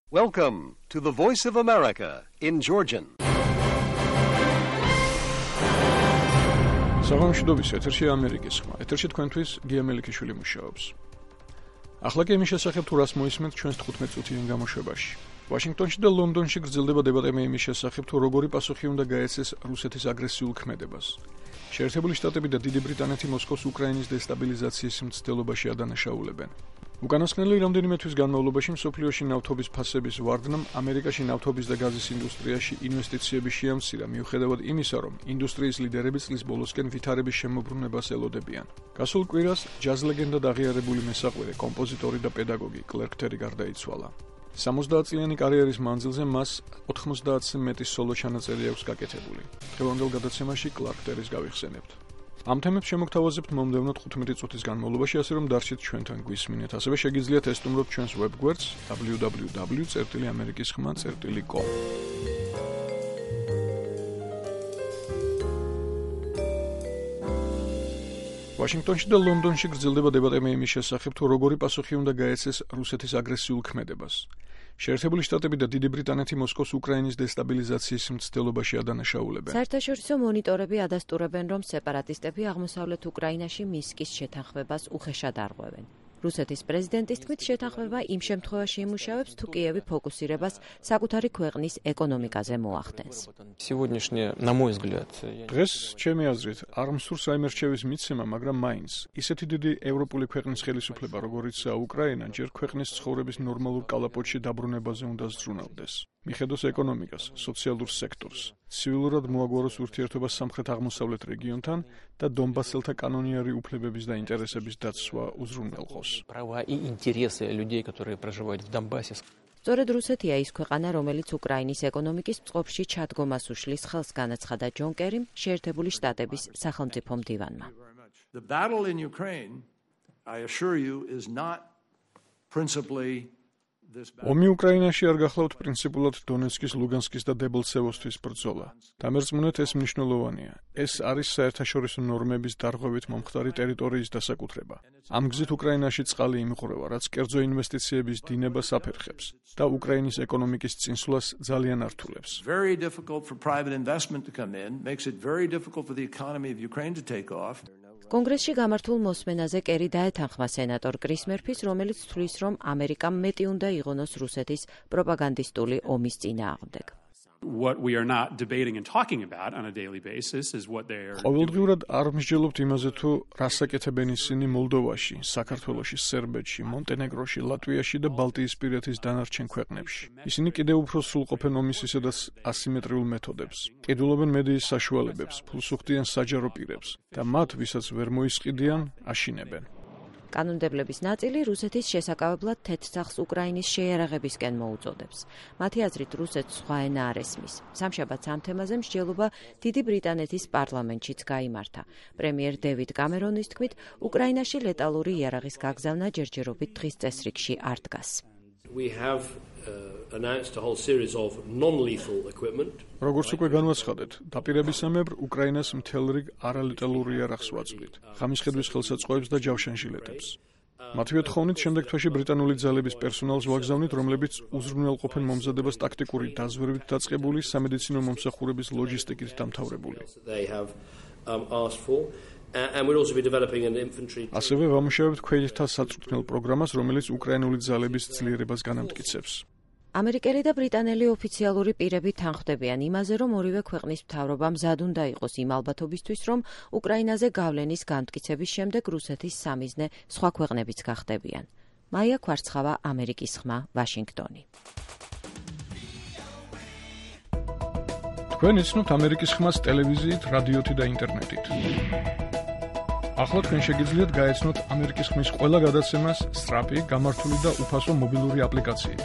Welcome to the Voice of America in Georgian. საღამოშიდობის ეთერში ამერიკის ხმა. ეთერში თქვენთვის გია მელიქიშვილი მუშაობს. ახლა კი იმის შესახებ თუ რას მოისმენთ ჩვენს 15 წუთიან გამოშვებაში. ვაშინგტონში და ლონდონში გრძელდება დებატები იმის შესახებ თუ როგორი პასუხი უნდა გაეცეს რუსეთის აგრესიულ ქმედებას. შეერთებული შტატები და დიდი ბრიტანეთი მოსკოვს უკრაინის დესტაბილიზაციის მცდელობაში ადანაშაულებენ. უკანასკნელი რამდენიმე თვის განმავლობაში მსოფლიოში ნავთობის ფასების ვარდნამ ამერიკაში ნავთობის და გაზის ინდუსტრიაში ინვესტიციები შეამცირა მიუხედავად იმისა, რომ ინდუსტრიის ლიდერები წლის ბოლოსკენ ვითარების შემოbrunებას ელოდებიან. გასულ კვირას ჯაზ ლეგენდად აღიარებული მესაყვირე, კომპოზიტორი და პედაგოგი კლერკ ტერი გარდაიცვალა. 70 წლიანი კარიერის მანძილზე მას 90-ზე მეტი სოლო ჩანაწერი აქვს გაკეთებული. დღევანდელ გადაცემაში კლერკ ტერის გავიხსენებთ. ამ თემებს შემოგთავაზებთ მომდევნო 15 წუთის განმავლობაში, ასე რომ დარჩით ჩვენთან გვისმინეთ. ასევე შეგიძლიათ ესტუმროთ ჩვენს ვებგვერდს www.amerikiskhma.com. ვაშინგტონში და ლონდონში გრძელდება დებატები იმის შესახებ, თუ როგორი პასუხი უნდა გაეცეს რუსეთის აგრესიულ ქმედებას. შეერთებული შტატები და დიდი ბრიტანეთი მოსკოვს უკრაინის დესტაბილიზაციის მცდელობაში ადანაშაულებენ. საერთაშორისო მონიტორები ადასტურებენ, რომ სეპარატისტები აღმოსავლეთ უკრაინაში მისკის შეთანხმებას უხეშად არღვევენ. რუსეთის პრეზიდენტის თქმით, შეთანხმება იმ შემთხვევაში იმუშავებს, თუ კიევი ფოკუსირებას საკუთარი ქვეყნის ეკონომიკაზე მოახდენს. დღეს, ჩემი აზრით, არ მსურს რაიმე რჩევის მიცემა, მაგრამ მაინც ისეთი დიდი ევროპული ქვეყნის ხელისუფლება, როგორიცაა უკრაინა, ჯერ ქვეყნის ცხოვრების ნორმალურ კალაპოტში დაბრუნებაზე უნდა ზრუნავდეს. მიხედოს ეკონომიკას, სოციალურ სექტორს, ცივილურად მოაგვაროს ურთიერთობა სამხრეთ-აღმოსავლეთ რეგიონთან და დონბასელთა კანონიერი უფლებების და ინტერესების დაცვა უზრუნველყოს. სწორედ რუსეთია ის ქვეყანა, რომელიც უკრაინის ეკონომიკის წყობში ჩადგომას უშლის ხელს, განაცხადა ჯონ კერიმ, შეერთებული შტატების სახელმწიფო მდივანმა. The battle in Ukraine, I assure you, is not principally ომი უკრაინაში არ გახლავთ პრინციპულად დონეცკის, ლუგანსკის და დებელცევოსთვის ბრძოლა. დამერწმუნეთ, ეს მნიშვნელოვანია. ეს არის საერთაშორისო ნორმების დარღვევით მომხდარი ტერიტორიის დასაკუთრება. ამ გზით უკრაინაში წყალი იმღვრევა, რაც კერძო ინვესტიციების დინებას აფერხებს და უკრაინის ეკონომიკის წინსვლას ძალიან ართულებს. Very difficult for private investment to come in, makes it very difficult for the economy of Ukraine to take off. კონგრესში გამართულ მოსმენაზე კერი დაეთანხმა სენატორ კრის მერფის, რომელიც თვლის, რომ ამერიკამ მეტი უნდა იღონოს რუსეთის პროპაგანდისტული ომის წინააღმდეგ. What we are not debating and talking about on a daily basis is what they are. ყოველდღიურად არ მსჯელობთ იმაზე, თუ რას აკეთებენ ისინი მოლდოვაში, საქართველოში, სერბეთში, მონტენეგროში, ლატვიაში და ბალტიისპირეთის დანარჩენ ქვეყნებში. ისინი კიდევ უფრო სრულყოფენ ომის ისედაც ასიმეტრიულ მეთოდებს. ყიდულობენ მედიის საშუალებებს, ფულს უხდიან საჯარო პირებს და მათ, ვისაც ვერ მოისყიდიან, აშინებენ. კანონმდებლების ნაწილი რუსეთის შესაკავებლად თეთრსახს უკრაინის შეიარაღებისკენ მოუწოდებს. მათი აზრით, რუსეთს სხვა ენა არ ესმის. სამშაბათს ამ თემაზე მსჯელობა დიდი ბრიტანეთის პარლამენტშიც გაიმართა. პრემიერ დევიდ კამერონის თქმით, უკრაინაში ლეტალური იარაღის გაგზავნა ჯერჯერობით დღის წესრიგში არ დგას. We have announced a whole series of non-lethal equipment. როგორც უკვე განვაცხადეთ, დაპირებისამებრ უკრაინას მთელ რიგ არალეტალური იარაღს ვაწვდით. ხამისხედვის ხელსაწყოებს და ჯავშანშილეთებს. მათივე თხოვნით შემდეგ თვეში ბრიტანული ძალების პერსონალს ვაგზავნით, რომლებიც უზრუნველყოფენ მომზადებას ტაქტიკური დაზვერვით დაწყებული სამედიცინო მომსახურების ლოჯისტიკით დამთავრებული. And we'll also be developing an infantry. ასევე ვამუშავებთ ქვეითთა საწვრთნელ პროგრამას, რომელიც უკრაინული ძალების ძლიერებას განამტკიცებს. ამერიკელი და ბრიტანელი ოფიციალური პირები თანხმდებიან იმაზე, რომ ორივე ქვეყნის მთავრობა მზად უნდა იყოს იმ ალბათობისთვის, რომ უკრაინაზე გავლენის განმტკიცების შემდეგ რუსეთის სამიზნე სხვა ქვეყნებიც გახდებიან. მაია ქვარცხავა, ამერიკის ხმა, ვაშინგტონი. თქვენ იცნობთ ამერიკის ხმას ტელევიზიით, რადიოთი და ინტერნეტით. ახლა თქვენ შეგიძლიათ გაეცნოთ ამერიკის ხმის ყველა გადაცემას სწრაფი, გამართული და უფასო მობილური აპლიკაციით.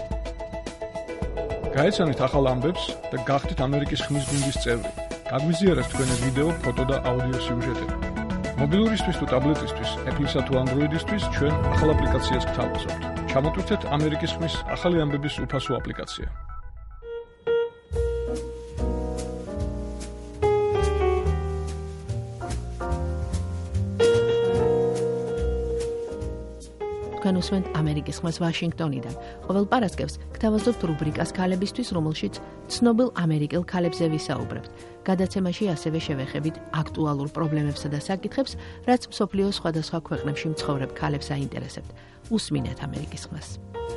გაეცანით ახალ ამბებს და გახდით ამერიკის ხმის გუნდის წევრი. გაგვიზიარეთ თქვენი ვიდეო, ფოტო და აუდიო სიუჟეტები. მობილურისთვის თუ ტაბლეტისთვის, Apple-ისა თუ Android-ისთვის ჩვენ ახალ აპლიკაციას გთავაზობთ. ჩამოტვირთეთ ამერიკის ხმის ახალი ამბების უფასო აპლიკაცია. თქვენ უსმენთ ამერიკის ხმას ვაშინგტონიდან. ყოველ პარასკევს გთავაზობთ რუბრიკას ქალებისთვის, რომელშიც ცნობილ ამერიკელ ქალებზე ვისაუბრებთ. გადაცემაში ასევე შევეხებით აქტუალურ პრობლემებსა და საკითხებს, რაც მსოფლიოს სხვადასხვა ქვეყნებში მცხოვრებ ქალებს აინტერესებთ. უსმინეთ ამერიკის ხმას.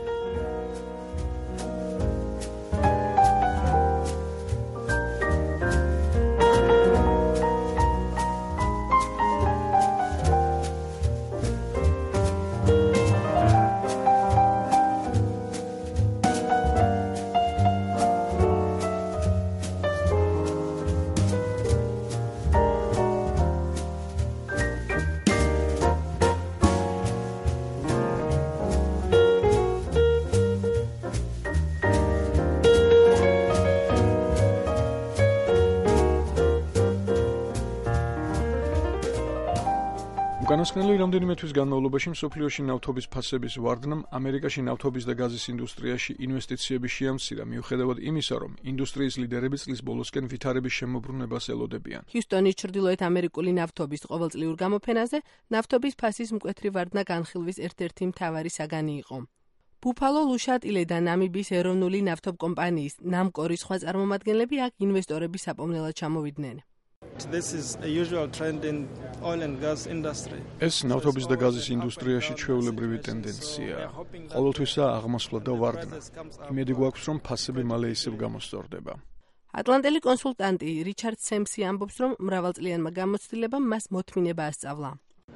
უკანასკნელი რამდენიმე თვის განმავლობაში მსოფლიოში ნავთობის ფასების ვარდნამ ამერიკაში ნავთობის და გაზის ინდუსტრიაში ინვესტიციები შეამცირა, მიუხედავად იმისა, რომ ინდუსტრიის ლიდერები წლის ბოლოსკენ ვითარების შემოbrunებას ელოდებიან. ჰიუსტონის ჩრდილოეთ ამერიკული ნავთობის ყოველწლიურ გამოფენაზე ნავთობის ფასის მკვეთრი ვარდნა განხილვის ერთ-ერთი მთავარი საგანი იყო. ბუფალო ლუშატილე და ნამიბიის ეროვნული ნავთობკომპანიის ნამკორის სხვა წარმომადგენლები აქ ინვესტორების საპოვნელად ჩამოვიდნენ. This is a usual trend in oil and gas industry. ეს ნავთობის და გაზის ინდუსტრიაში ჩვეულებრივი ტენდენციაა. ყოველთვისაა აღმასვლა და ვარდნა. იმედი გვაქვს, რომ ფასები მალე ისევ გამოსწორდება. ატლანტელი კონსულტანტი რიჩარდ სემსი ამბობს, რომ მრავალწლიანმა გამოცდილებამ მას მოთმინება ასწავლა.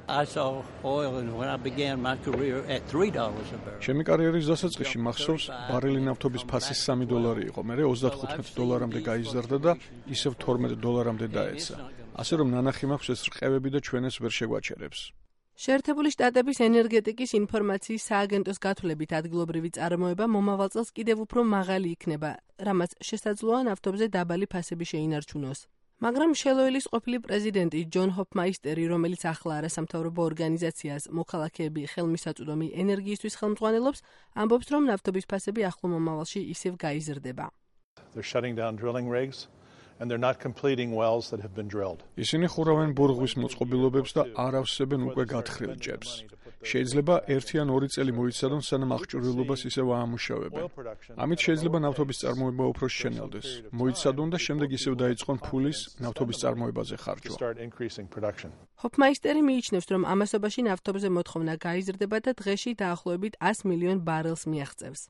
ჩემი კარიერის დასაწყისში მახსოვს, ბარელი ნავთობის ფასი $3 იყო, მერე $35-მდე გაიზარდა და ისევ $12-მდე დაეცა. ასე რომ ნანახი მაქვს ეს რყევები და ჩვენ ეს ვერ შეგვაჩერებს. შეერთებული შტატების ენერგეტიკის ინფორმაციის სააგენტოს გათვლებით ადგილობრივი წარმოება მომავალ წელს კიდევ უფრო მაღალი იქნება, რამაც შესაძლოა ნავთობზე დაბალი ფასები შეინარჩუნოს. მაგრამ შელოილის ყოფილი პრეზიდენტი ჯონ ჰოფმაისტერი, რომელიც ახლა არასამთავრობო ორგანიზაციას მოქალაქეები ხელმისაწვდომი ენერგიისთვის ხელმძღვანელობს, ამბობს, რომ ნავთობის ფასები ახლო მომავალში ისევ გაიზრდება. ისინი ხურავენ ბურღვის მოწყობილობებს და არ ავსებენ უკვე გათხრილ ჭებს. შეიძლება 1 ან 2 წელი მოიცადონ, სანამ აღჭურვილობას ისევ აამუშავებენ. ამით შეიძლება ნავთობის წარმოება უფრო შეშენელდეს. მოიცადონ და შემდეგ ისევ დაიწყონ ფულის ნავთობის წარმოებაზე ხარჯვა. ჰოფმაისტერი მიიჩნევს, რომ ამასობაში ნავთობზე მოთხოვნა გაიზრდება და დღეში დაახლოებით 100 მილიონ ბარელს მიაღწევს.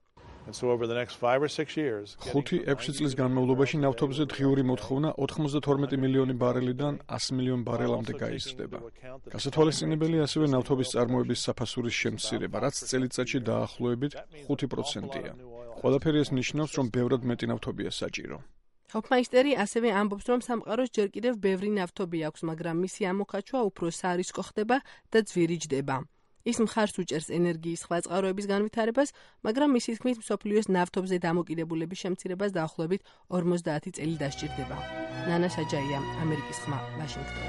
5-6 წლის განმავლობაში ნავთობზე დღიური მოთხოვნა 92 მილიონი ბარელიდან 100 მილიონ ბარელამდე გაიზრდება. გასათვალისწინებელია ასევე ნავთობის წარმოების საფასურის შემცირება, რაც წელიწადში დაახლოებით 5%-ია. ყველაფერი ეს ნიშნავს, რომ ბევრად მეტი ნავთობია საჭირო. ჰოფმაისტერი ასევე ამბობს, რომ სამყაროს ჯერ კიდევ ბევრი ნავთობი აქვს, მაგრამ მისი ამოქაჩვა უფრო სარისკო ხდება და ძვირიჯდება. ის მხარს უჭერს ენერგიის სხვა წყაროების განვითარებას, მაგრამ მისი თქმით მსოფლიოს ნავთობზე დამოკიდებულების შემცირებას დაახლოებით 50 წელი დასჭირდება. ნანა საჯაია, ამერიკის ხმა, ვაშინგტონი.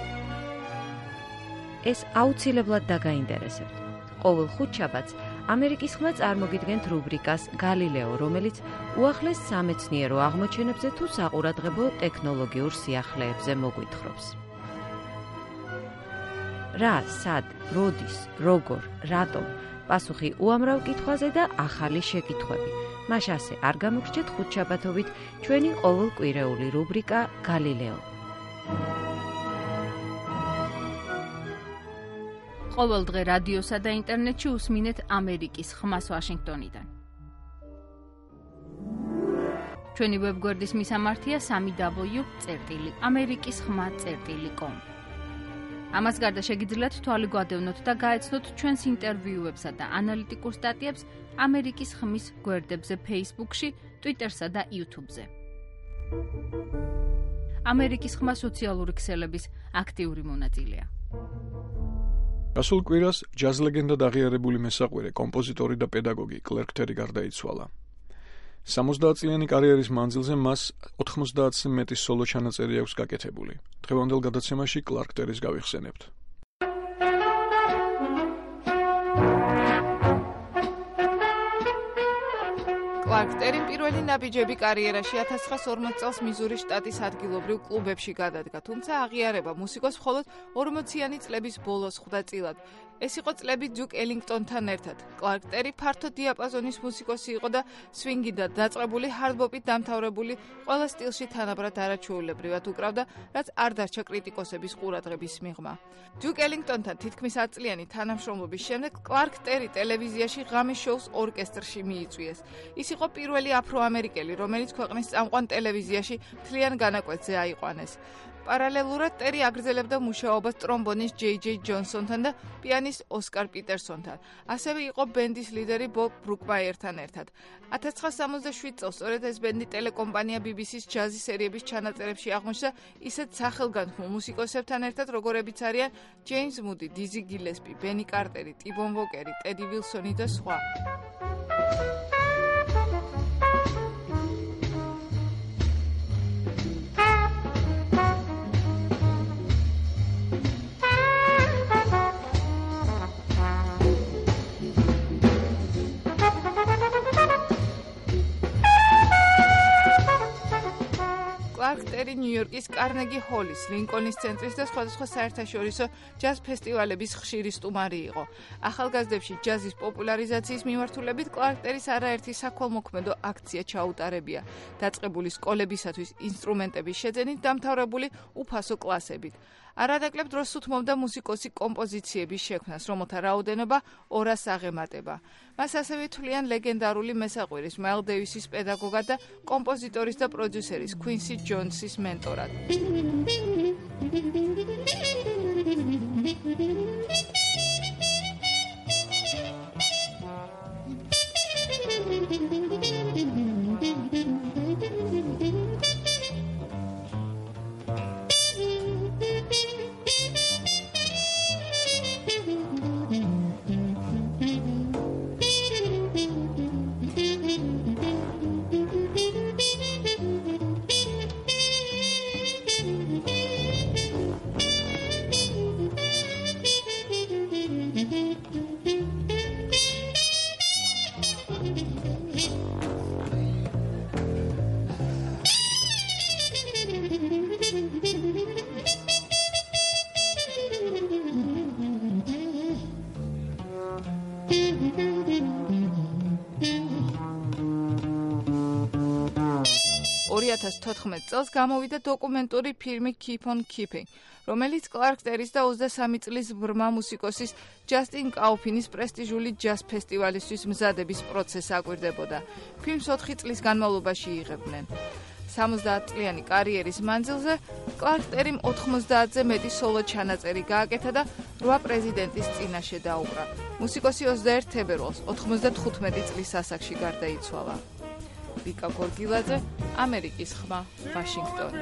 ეს აუცილებლად დაგაინტერესებთ. ყოველ ხუთშაბათს ამერიკის ხმა წარმოგიდგენთ რუბრიკას გალილეო, რომელიც უახლეს სამეცნიერო აღმოჩენებზე თუ საყურადღებო ტექნოლოგიურ სიახლეებზე მოგვითხრობს. რა, სად, როდის, როგორ, რატომ, პასუხი უამრავ კითხვაზე და ახალი შეკითხვები. მას ასე არ გამოგრჩეთ ხუთშაბათობით ჩვენი ყოველკვირეული რუბრიკა გალილეო. ყოველ დღე რადიოსა და ინტერნეტში უსმინეთ ამერიკის ხმას ვაშინგტონიდან. ჩვენი ვებგვერდის მისამართია www.amerikiskhma.com. ამას გარდა შეგიძლიათ თვალი გვადევნოთ და გაეცნოთ ჩვენს ინტერვიუებსა და ანალიტიკურ სტატიებს ამერიკის ხმის გვერდებზე Facebook-ში, Twitter-სა და YouTube-ზე. ამერიკის ხმა სოციალური ქსელების აქტიური მონაწილეა. გასულ კვირას ჯაზ ლეგენდად აღიარებული მესაყვირე, კომპოზიტორი და პედაგოგი კლერკ ტერი გარდაიცვალა. 70-წლიანი კარიერის მანძილზე მას 90-ზე მეტი სოლო ჩანაწერი აქვს გაკეთებული. დღევანდელ გადაცემაში კლერკ ტერის გავიხსენებთ. კლერკ ტერიმ პირველი ნაბიჯები კარიერაში 1940 წელს მიზურის შტატის ადგილობრივ კლუბებში გადადგა, თუმცა აღიარება მუსიკოს მხოლოდ 40-იანი წლების ბოლოს ხვდა წილად. ეს იყო წლები ჯუკ ელინგტონთან ერთად. კლარკ ტერი ფართო დიაპაზონის მუსიკოსი იყო და სვინგიდან დაწყებული ჰარდბოპით დამთავრებული ყველა სტილში თანაბრად არაჩვეულებრივად უკრავდა, რაც არ დარჩა კრიტიკოსების ყურადღების მიღმა. ჯუკ ელინგტონთან თითქმის 10 წლიანი თანამშრომლობის შემდეგ კლარკ ტერი ტელევიზიაში ღამის შოუს ორკესტრში მიიწვიეს. ის იყო პირველი აფროამერიკელი, რომელიც ქვეყნის წამყვან ტელევიზიაში მთლიან განაკვეთზე აიყვანეს. პარალელურად ტერი აგრძელებდა მუშაობას ტრომბონის ჯეი ჯონსონთან და პიანის ოსკარ პიტერსონთან. ასევე იყო ბენდის ლიდერი ბობ ბრუკმაიერთან ერთად. 1967 წელს სწორედ ეს ბენდი ტელეკომპანია BBC-ს ჯაზის სერიების ჩანაწერებში აღმოჩნდა ისეთ სახელგანთმულ მუსიკოსებთან ერთად, როგორებიც არიან ჯეიმზ მუდი, დიზი გილესპი, ბენი კარტერი, ტიბონ ვოკერი, ტედი ვილსონი და სხვა. კლარკ ტერი ნიუ-იორკის კარნეგი ჰოლის, ლინკოლნის ცენტრის და სხვადასხვა საერთაშორისო ჯაზ ფესტივალების ხშირი სტუმარი იყო. ახალგაზრდებში ჯაზის პოპულარიზაციის მიმართულებით კლარკ ტერის არაერთი საქველმოქმედო აქცია ჩაუტარებია. დაწყებული სკოლებისათვის ინსტრუმენტების შეძენით, დამთავრებული უფასო კლასებით. არადაკლებ დროს უთმობდა მუსიკოსი კომპოზიციების შექმნას, რომელთა რაოდენობა 200-ს აღემატება. მას ასევე თვლიან ლეგენდარული მესაყვირის მაილ დეივისის პედაგოგად და კომპოზიტორის და პროდიუსერის κουინსი ჯონსის მენტორად. წელს გამოვიდა დოკუმენტური ფილმი Keep on Keeping, რომელიც კლარკ ტერის და 23 წლის ბრმა მუსიკოსის ჯასტინ კაუფინის პრესტიჟული ჯაზ ფესტივალისთვის მზადების პროცესს აკვირდებოდა. ფილმს 4 წლის განმავლობაში იღებდნენ. 70 წლიანი კარიერის მანძილზე კლარკ ტერიმ 90-ზე მეტი სოლო ჩანაწერი გააკეთა და 8 პრეზიდენტის წინაშე დაუკრა. მუსიკოსი 21 თებერვალს 95 წლის ასაკში გარდაიცვალა. ვიკა გორგილაძე, ამერიკის ხმა, ვაშინგტონი.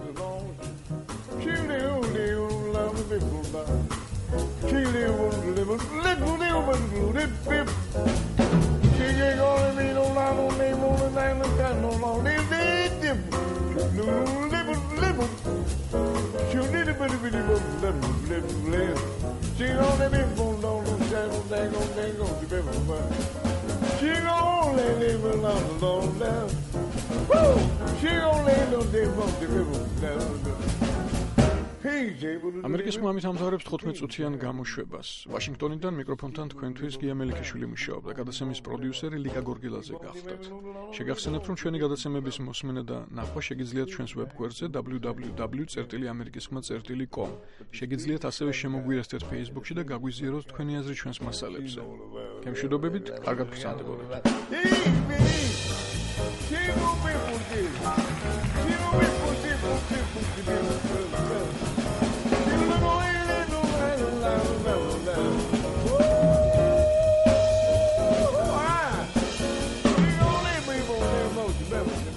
She gon' live alone now. Woo! She gon' live on the river now. ამერიკის ხმამით ამთავრებს 15 წუთიან გამოშვებას. ვაშინგტონიდან მიკროფონთან თქვენთვის გია მელიქიშვილი მუშაობდა. გადაცემის პროდიუსერი ლიკა გორგილაძე გახდათ. შეგახსენებთ, რომ ჩვენი გადაცემების მოსმენა და ნახვა შეგიძლიათ ჩვენს ვებგვერდზე www.amerikiskhma.com. შეგიძლიათ ასევე შემოგვიერთდეთ Facebook-ში და გაგვიზიაროთ თქვენი აზრი ჩვენს მასალებზე. გემშვიდობებით, კარგად გრძანდებოდეთ.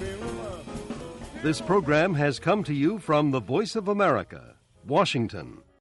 This program has come to you from the Voice of America, Washington.